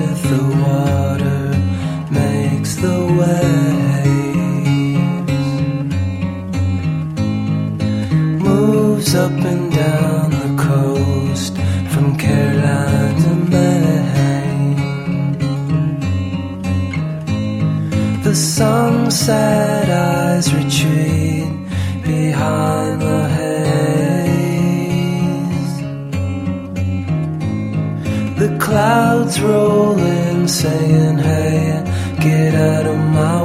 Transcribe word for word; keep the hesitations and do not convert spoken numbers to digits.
with the water makes the waves, moves up and down the coast from Caroline to Maine. The sunset eyes retreat behind the haze. The clouds roll in saying, hey, get out of my